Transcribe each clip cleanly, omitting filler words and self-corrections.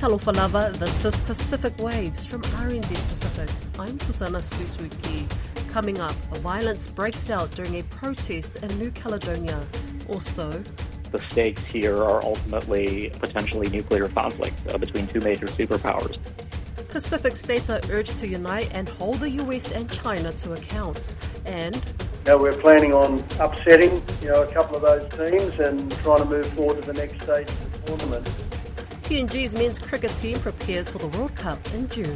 Talofa lava, this is Pacific Waves from RNZ Pacific. I'm Susanna Susuki. Coming up, violence breaks out during a protest in New Caledonia. Also, the stakes here are ultimately potentially nuclear conflict between two major superpowers. Pacific states are urged to unite and hold the US and China to account. And we're planning on upsetting a couple of those teams and trying to move forward to the next stage of the tournament. PNG's men's cricket team prepares for the World Cup in June.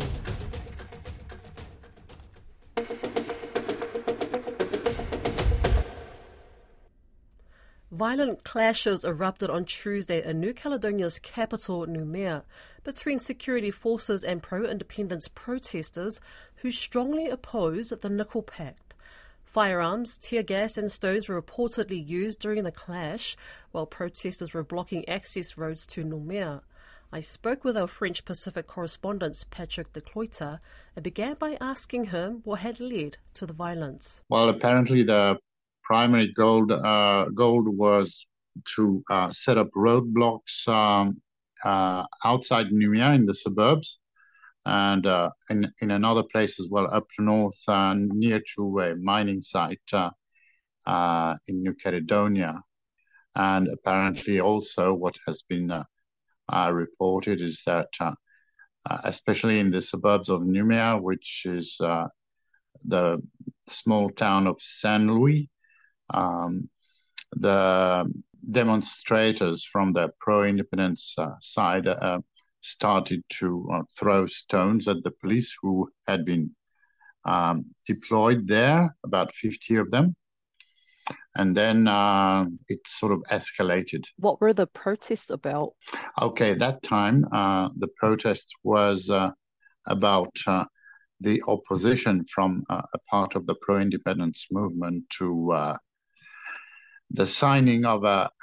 Violent clashes erupted on Tuesday in New Caledonia's capital, Noumea, between security forces and pro-independence protesters who strongly oppose the Nickel Pact. Firearms, tear gas and stones were reportedly used during the clash, while protesters were blocking access roads to Noumea. I spoke with our French Pacific correspondent, Patrick de Cloyter, and began by asking him what had led to the violence. Well, apparently the primary goal was to set up roadblocks outside Noumea in the suburbs, and in another place as well, up north, near to a mining site in New Caledonia. And apparently also what has been reported is that, especially in the suburbs of Noumea, which is the small town of Saint Louis, the demonstrators from the pro-independence side started to throw stones at the police who had been deployed there, about 50 of them. And then it sort of escalated. What were the protests about? Okay, that time the protest was about the opposition from a part of the pro-independence movement to the signing of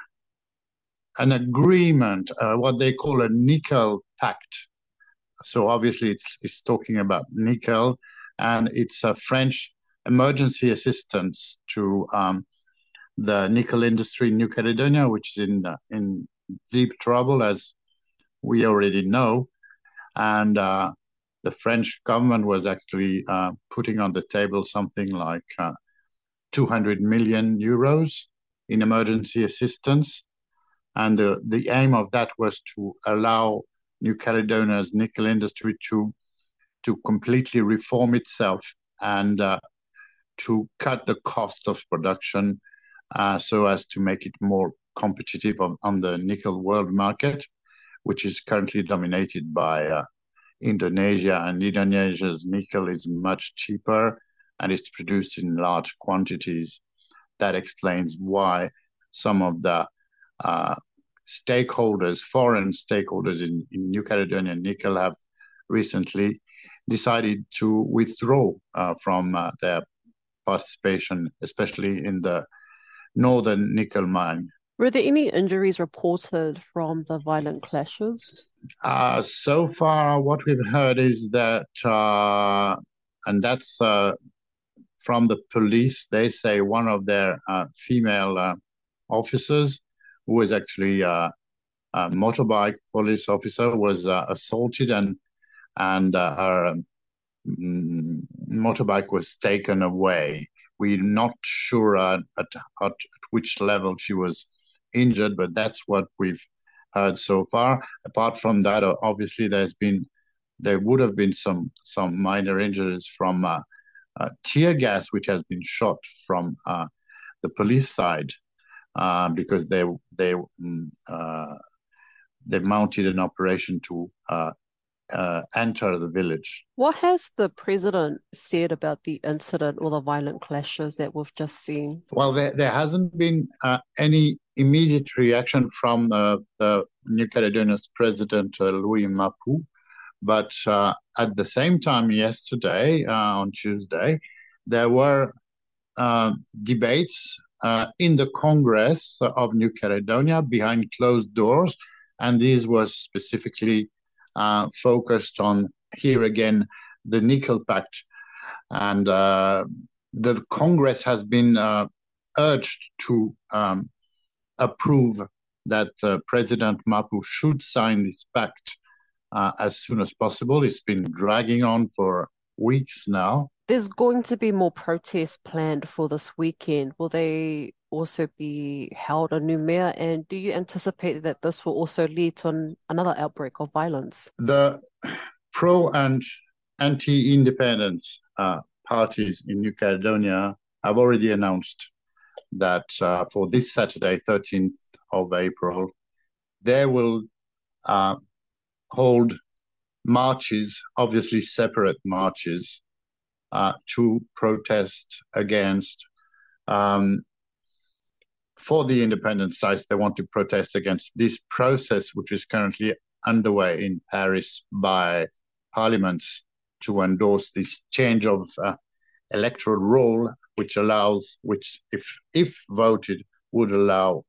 an agreement, what they call a Nickel Pact. So obviously it's talking about nickel, and it's a French emergency assistance to the nickel industry in New Caledonia, which is in deep trouble, as we already know. And the French government was actually putting on the table something like 200 million euros in emergency assistance. And the aim of that was to allow New Caledonia's nickel industry to completely reform itself and to cut the cost of production so as to make it more competitive on the nickel world market, which is currently dominated by Indonesia, and Indonesia's nickel is much cheaper and it's produced in large quantities. That explains why some of the stakeholders, foreign stakeholders in New Caledonia nickel have recently decided to withdraw from their participation, especially in the northern nickel mine. Were there any injuries reported from the violent clashes? So far, what we've heard is that, and that's from the police, they say one of their female officers, who was actually a motorbike police officer, was assaulted and her motorbike was taken away. We're not sure at which level she was injured, but that's what we've heard so far. Apart from that, obviously there would have been some minor injuries from tear gas, which has been shot from the police side because they mounted an operation to enter the village. What has the president said about the incident or the violent clashes that we've just seen? Well, there hasn't been any immediate reaction from the New Caledonia's president, Louis Mapou. But at the same time yesterday, on Tuesday, there were debates in the Congress of New Caledonia behind closed doors, and these was specifically focused on, here again, the Nickel Pact. And the Congress has been urged to approve that President Mapou should sign this pact as soon as possible. It's been dragging on for weeks now. There's going to be more protests planned for this weekend. Will they also be held in Noumea? And do you anticipate that this will also lead to another outbreak of violence? The pro and anti-independence parties in New Caledonia have already announced that for this Saturday, 13th of April, they will hold marches, obviously separate marches, to protest against, for the independent sides, they want to protest against this process, which is currently underway in Paris by parliaments to endorse this change of electoral roll, which if voted, would allow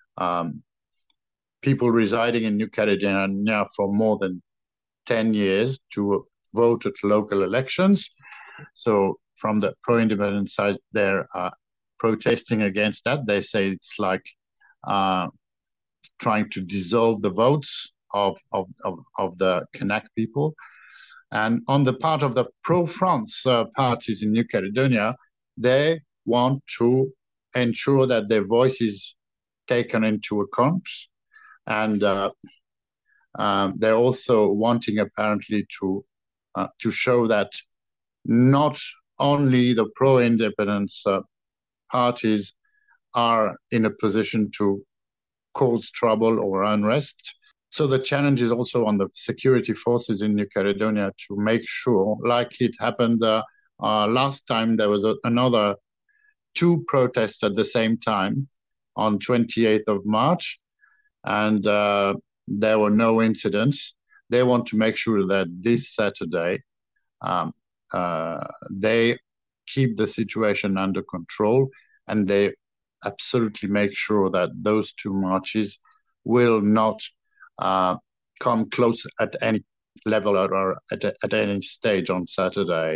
people residing in New Caledonia for more than 10 years to vote at local elections. So from the pro-independence side, they're protesting against that. They say it's like trying to dissolve the votes of the Kanak people. And on the part of the pro-France parties in New Caledonia, they want to ensure that their voice is taken into account. And they're also wanting apparently to show that not only the pro-independence parties are in a position to cause trouble or unrest. So the challenge is also on the security forces in New Caledonia to make sure, like it happened last time, there was another 2 protests at the same time on 28th of March, and there were no incidents. They want to make sure that this Saturday they keep the situation under control, and they absolutely make sure that those 2 marches will not come close at any level or at any stage on Saturday.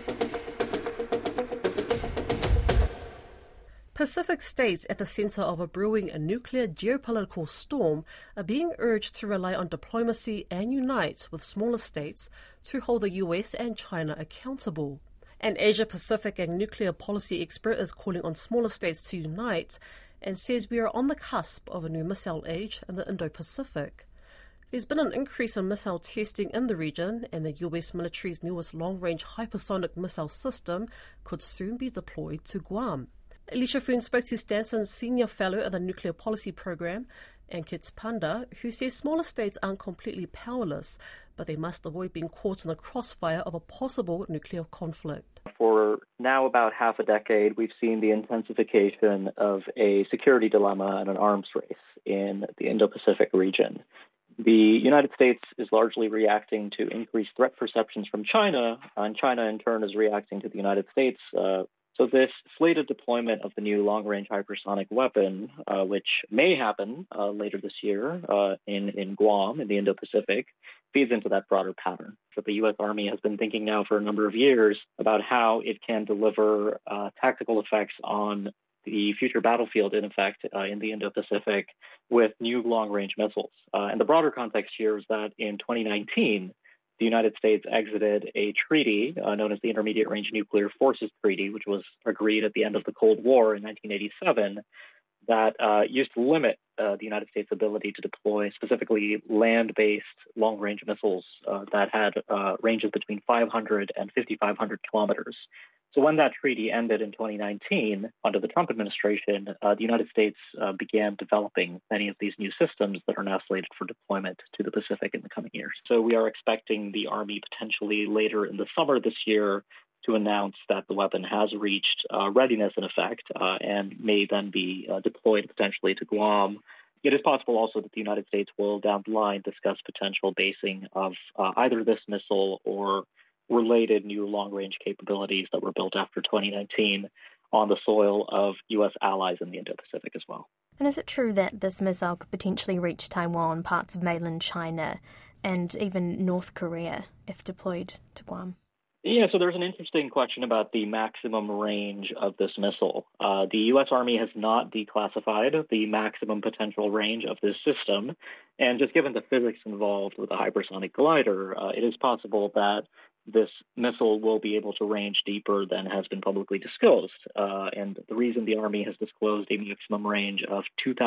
Pacific states at the centre of a brewing nuclear geopolitical storm are being urged to rely on diplomacy and unite with smaller states to hold the US and China accountable. An Asia-Pacific and nuclear policy expert is calling on smaller states to unite and says we are on the cusp of a new missile age in the Indo-Pacific. There's been an increase in missile testing in the region, and the US military's newest long-range hypersonic missile system could soon be deployed to Guam. Alicia Foon spoke to Stanton's senior fellow at the Nuclear Policy Program, Ankit Panda, who says smaller states aren't completely powerless, but they must avoid being caught in the crossfire of a possible nuclear conflict. For now about half a decade, we've seen the intensification of a security dilemma and an arms race in the Indo-Pacific region. The United States is largely reacting to increased threat perceptions from China, and China in turn is reacting to the United States. So this slated deployment of the new long-range hypersonic weapon, which may happen later this year in Guam, in the Indo-Pacific, feeds into that broader pattern. So the U.S. Army has been thinking now for a number of years about how it can deliver tactical effects on the future battlefield, in effect, in the Indo-Pacific with new long-range missiles. And the broader context here is that in 2019, the United States exited a treaty known as the Intermediate Range Nuclear Forces Treaty, which was agreed at the end of the Cold War in 1987, that used to limit the United States' ability to deploy specifically land-based long-range missiles that had ranges between 500 and 5,500 kilometers. So when that treaty ended in 2019, under the Trump administration, the United States began developing many of these new systems that are now slated for deployment to the Pacific in the coming years. So we are expecting the Army potentially later in the summer this year to announce that the weapon has reached readiness in effect and may then be deployed potentially to Guam. It is possible also that the United States will down the line discuss potential basing of either this missile or related new long-range capabilities that were built after 2019 on the soil of U.S. allies in the Indo-Pacific as well. And is it true that this missile could potentially reach Taiwan, parts of mainland China, and even North Korea if deployed to Guam? Yeah, so there's an interesting question about the maximum range of this missile. The U.S. Army has not declassified the maximum potential range of this system. And just given the physics involved with a hypersonic glider, it is possible that this missile will be able to range deeper than has been publicly disclosed. And the reason the Army has disclosed a maximum range of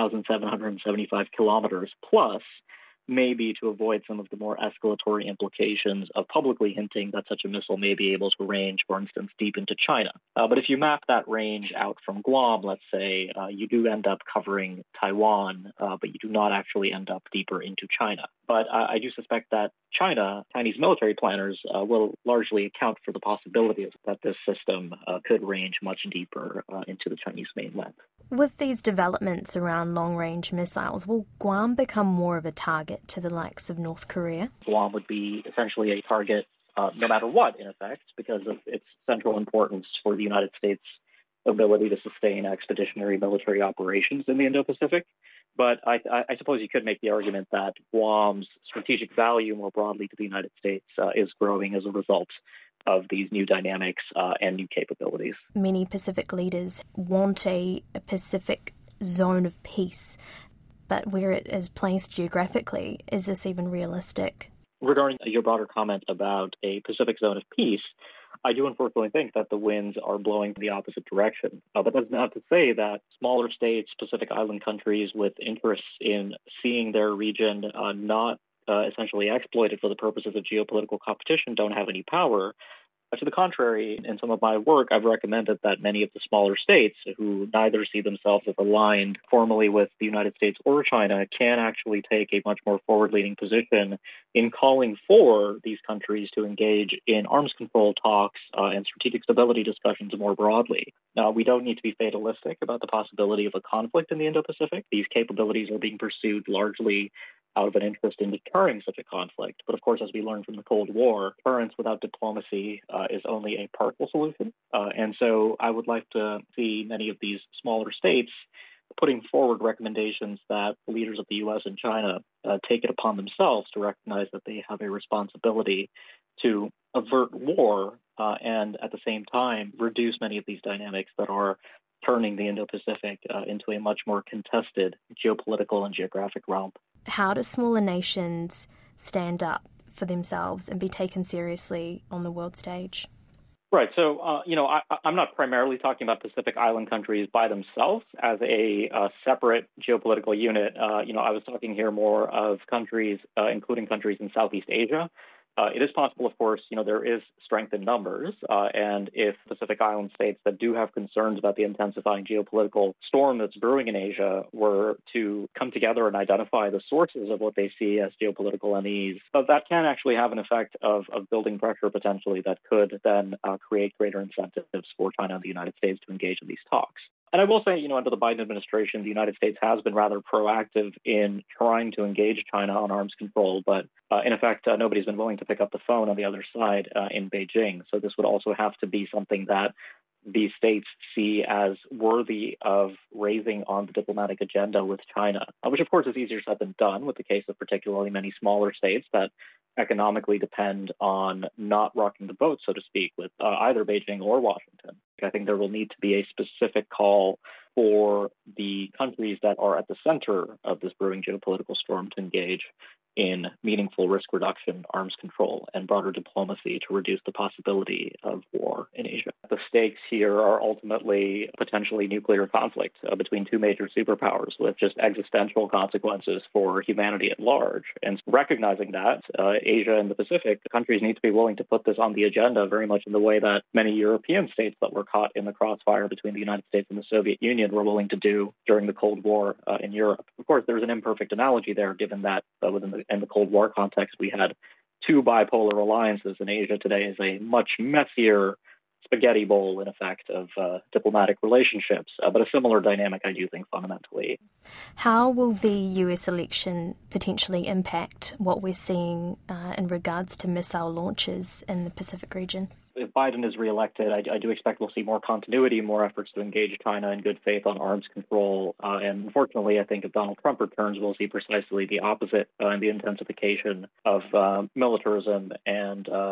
2,775 kilometers plus maybe to avoid some of the more escalatory implications of publicly hinting that such a missile may be able to range, for instance, deep into China. But if you map that range out from Guam, let's say, you do end up covering Taiwan, but you do not actually end up deeper into China. But I do suspect that Chinese military planners will largely account for the possibility that this system could range much deeper into the Chinese mainland. With these developments around long-range missiles, will Guam become more of a target to the likes of North Korea? Guam would be essentially a target no matter what, in effect, because of its central importance for the United States' ability to sustain expeditionary military operations in the Indo-Pacific. But I suppose you could make the argument that Guam's strategic value more broadly to the United States is growing as a result of these new dynamics and new capabilities. Many Pacific leaders want a Pacific zone of peace, but where it is placed geographically, is this even realistic? Regarding your broader comment about a Pacific zone of peace, I do unfortunately think that the winds are blowing in the opposite direction. But that's not to say that smaller states, Pacific Island countries with interests in seeing their region not essentially exploited for the purposes of geopolitical competition don't have any power. To the contrary, in some of my work, I've recommended that many of the smaller states who neither see themselves as aligned formally with the United States or China can actually take a much more forward-leaning position in calling for these countries to engage in arms control talks and strategic stability discussions more broadly. Now, we don't need to be fatalistic about the possibility of a conflict in the Indo-Pacific. These capabilities are being pursued largely out of an interest in deterring such a conflict. But of course, as we learned from the Cold War, deterrence without diplomacy is only a partial solution. And so I would like to see many of these smaller states putting forward recommendations that the leaders of the U.S. and China take it upon themselves to recognize that they have a responsibility to avert war and at the same time reduce many of these dynamics that are turning the Indo-Pacific into a much more contested geopolitical and geographic realm. How do smaller nations stand up for themselves and be taken seriously on the world stage? Right. So, I'm not primarily talking about Pacific Island countries by themselves as a separate geopolitical unit. I was talking here more of countries, including countries in Southeast Asia. It is possible, of course, there is strength in numbers. And if Pacific Island states that do have concerns about the intensifying geopolitical storm that's brewing in Asia were to come together and identify the sources of what they see as geopolitical unease, that can actually have an effect of building pressure potentially that could then create greater incentives for China and the United States to engage in these talks. And I will say, under the Biden administration, the United States has been rather proactive in trying to engage China on arms control. But in effect, nobody's been willing to pick up the phone on the other side in Beijing. So this would also have to be something that these states see as worthy of raising on the diplomatic agenda with China, which, of course, is easier said than done with the case of particularly many smaller states that economically depend on not rocking the boat, so to speak, with either Beijing or Washington. I think there will need to be a specific call for the countries that are at the center of this brewing geopolitical storm to engage in meaningful risk reduction, arms control, and broader diplomacy to reduce the possibility of war in Asia. The stakes here are ultimately potentially nuclear conflict between two major superpowers with just existential consequences for humanity at large. And recognizing that, Asia and the Pacific, the countries need to be willing to put this on the agenda very much in the way that many European states that were caught in the crossfire between the United States and the Soviet Union were willing to do during the Cold War in Europe. Of course, there's an imperfect analogy there, given that in the Cold War context, we had two bipolar alliances, and Asia today is a much messier spaghetti bowl, in effect, of diplomatic relationships. But a similar dynamic, I do think, fundamentally. How will the US election potentially impact what we're seeing in regards to missile launches in the Pacific region? If Biden is reelected, I do expect we'll see more continuity, more efforts to engage China in good faith on arms control. And unfortunately, I think if Donald Trump returns, we'll see precisely the opposite in the intensification of militarism and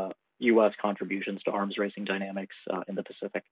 U.S. contributions to arms racing dynamics in the Pacific.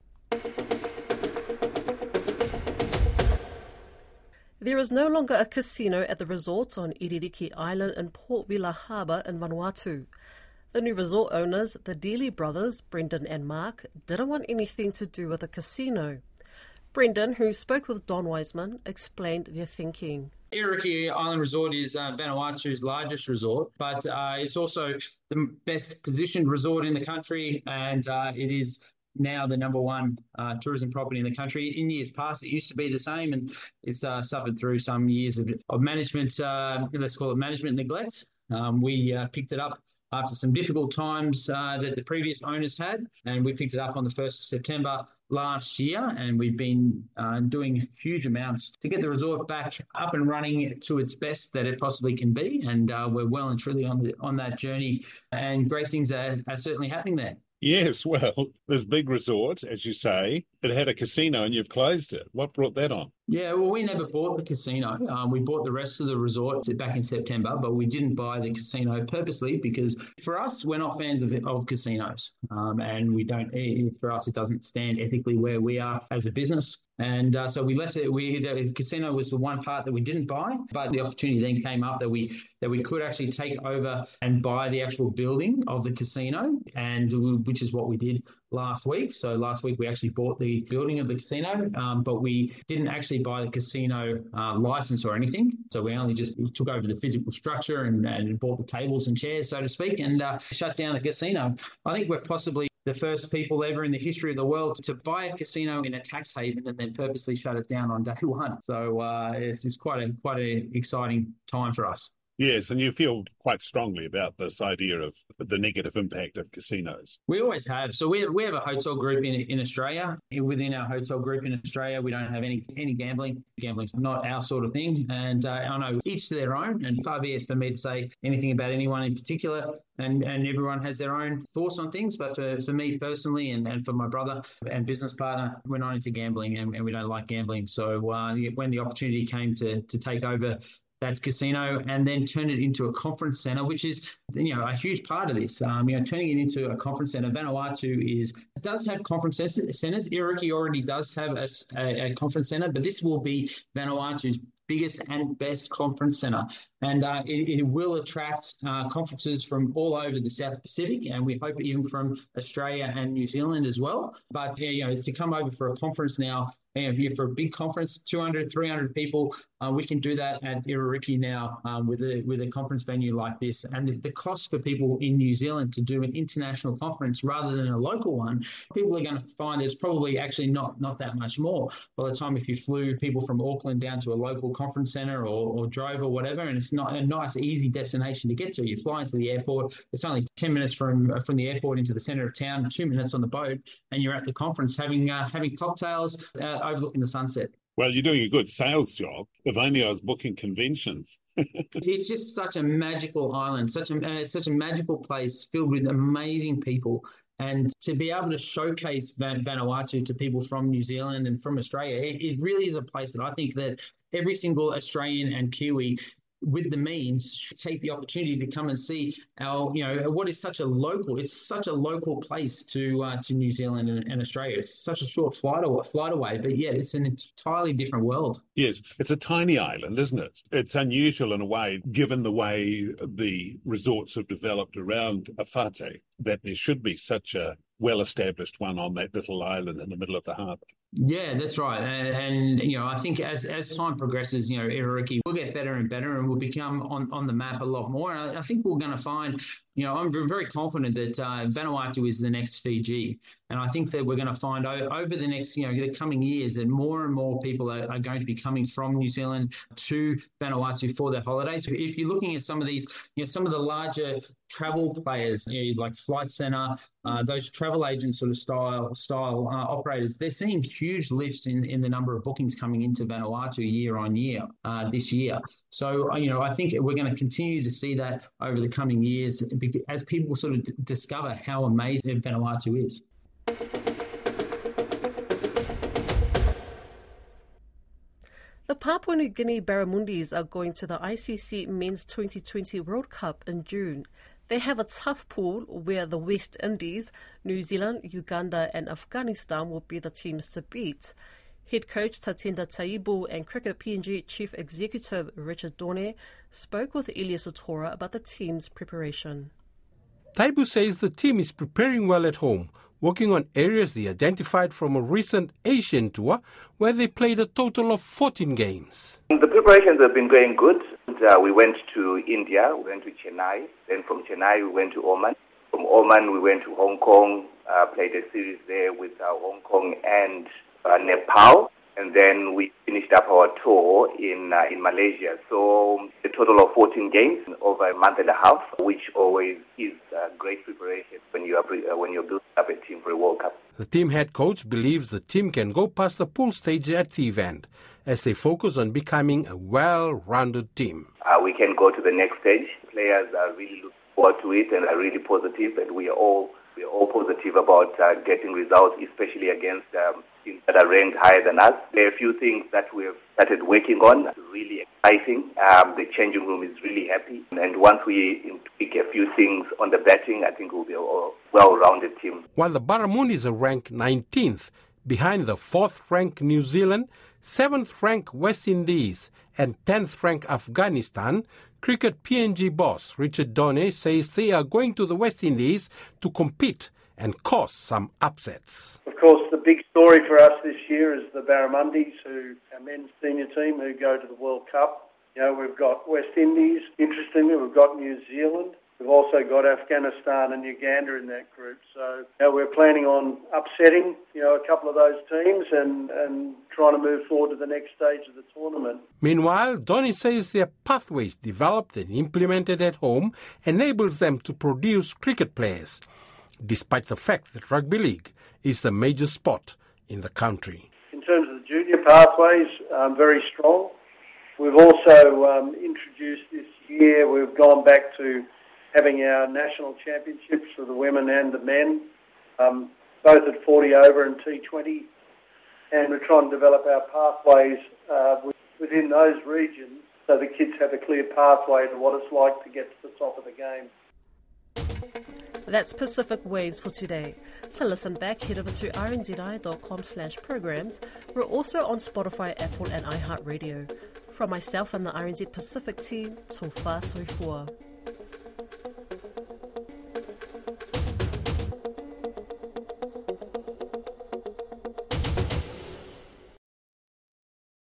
There is no longer a casino at the resort on Iririki Island in Port Vila Harbour in Vanuatu. The new resort owners, the Dealey brothers, Brendan and Mark, didn't want anything to do with the casino. Brendan, who spoke with Don Wiseman, explained their thinking. Iririki Island Resort is Vanuatu's largest resort, but it's also the best positioned resort in the country, and it is now the number one tourism property in the country. In years past, it used to be the same, and it's suffered through some years of management, let's call it management neglect. We picked it up after some difficult times that the previous owners had, and we picked it up on the 1st of September last year, and we've been doing huge amounts to get the resort back up and running to its best that it possibly can be, and we're well and truly on that journey, and great things are certainly happening there. Yes, well, this big resort, as you say, it had a casino and you've closed it. What brought that on? Yeah, well, we never bought the casino. We bought the rest of the resort back in September, but we didn't buy the casino purposely because for us, we're not fans of casinos. And we don't, for us, it doesn't stand ethically where we are as a business. And so we left it. The casino was the one part that we didn't buy, but the opportunity then came up that we could actually take over and buy the actual building of the casino, and which is what we did last week. So last week we actually bought the building of the casino, but we didn't actually buy the casino license or anything. So we only just took over the physical structure and bought the tables and chairs, so to speak, and shut down the casino. I think we're possibly the first people ever in the history of the world to buy a casino in a tax haven and then purposely shut it down on day one. So it's quite an exciting time for us. Yes, and you feel quite strongly about this idea of the negative impact of casinos. We always have. So we have a hotel group in Australia. Within our hotel group in Australia, we don't have any gambling. Gambling's not our sort of thing. And I know each to their own, and far be it for me to say anything about anyone in particular. And everyone has their own thoughts on things. But for me personally and for my brother and business partner, we're not into gambling and we don't like gambling. So when the opportunity came to take over that casino and then turn it into a conference centre, which is, a huge part of this. Turning it into a conference centre. Vanuatu does have conference centres. Iririki already does have a conference centre, but this will be Vanuatu's biggest and best conference centre. And it will attract conferences from all over the South Pacific, and we hope even from Australia and New Zealand as well. But, to come over for a conference now, for a big conference, 200, 300 people, we can do that at Iririki now with a conference venue like this. And the cost for people in New Zealand to do an international conference rather than a local one, people are going to find there's probably actually not that much more. By the time if you flew people from Auckland down to a local conference centre or drove or whatever, and it's not a nice, easy destination to get to. You fly into the airport, it's only 10 minutes from the airport into the centre of town, 2 minutes on the boat, and you're at the conference having cocktails, overlooking the sunset. Well, you're doing a good sales job. If only I was booking conventions. It's just such a magical island, such a magical place filled with amazing people. And to be able to showcase Vanuatu to people from New Zealand and from Australia, it really is a place that I think that every single Australian and Kiwi with the means should take the opportunity to come and see what is such a local place to New Zealand and Australia. It's such a short flight away, but yet it's an entirely different world. Yes, it's a tiny island, isn't it? It's unusual in a way, given the way the resorts have developed around Awhate, that there should be such a well-established one on that little island in the middle of the harbour. Yeah, that's right. And I think as time progresses, Iririki will get better and better and will become on the map a lot more. And I think we're going to find, I'm very confident that Vanuatu is the next Fiji. And I think that we're going to find over the next, the coming years that more and more people are going to be coming from New Zealand to Vanuatu for their holidays. If you're looking at some of these, some of the larger travel players, like Flight Centre, those travel agent sort of style operators, they're seeing huge lifts in the number of bookings coming into Vanuatu year on year this year. So, I think we're going to continue to see that over the coming years as people sort of discover how amazing Vanuatu is. The Papua New Guinea Barramundis are going to the ICC Men's 2020 World Cup in June. They have a tough pool where the West Indies, New Zealand, Uganda and Afghanistan will be the teams to beat. Head coach Tatenda Taibu and Cricket PNG Chief Executive Richard Dorney spoke with Elias Otora about the team's preparation. Taibu says the team is preparing well at home, working on areas they identified from a recent Asian tour where they played a total of 14 games. The preparations have been going good. We went to India, we went to Chennai, then from Chennai we went to Oman. From Oman we went to Hong Kong, played a series there with Hong Kong and Nepal, and then we finished up our tour in Malaysia. So a total of 14 games over a month and a half, which always is great preparation when you're building up a team for a World Cup. The team head coach believes the team can go past the pool stage at the event as they focus on becoming a well-rounded team. We can go to the next stage. Players are really looking forward to it and are really positive, and we are all positive about getting results, especially against teams that are ranked higher than us. There are a few things that we've started working on. It's really exciting. The changing room is really happy. And once we tweak a few things on the batting, I think we'll be a well-rounded team. While the Barramunis are ranked 19th, behind the 4th-ranked New Zealand, 7th-ranked West Indies and 10th-ranked Afghanistan, Cricket PNG boss Richard Dorney says they are going to the West Indies to compete and cause some upsets. Of course, the big story for us this year is the Barramundis, our men's senior team, who go to the World Cup. We've got West Indies, interestingly, we've got New Zealand. We've also got Afghanistan and Uganda in that group. So we're planning on upsetting, a couple of those teams and trying to move forward to the next stage of the tournament. Meanwhile, Dorney says their pathways developed and implemented at home enables them to produce cricket players, despite the fact that rugby league is the major sport in the country. In terms of the junior pathways, very strong. We've also introduced this year, we've gone back to having our national championships for the women and the men, both at 40 over and T20. And we're trying to develop our pathways within those regions so the kids have a clear pathway to what it's like to get to the top of the game. That's Pacific Waves for today. To listen back, head over to rnzi.com/programs. We're also on Spotify, Apple and iHeartRadio. From myself and the RNZ Pacific team, Tō whā soifua.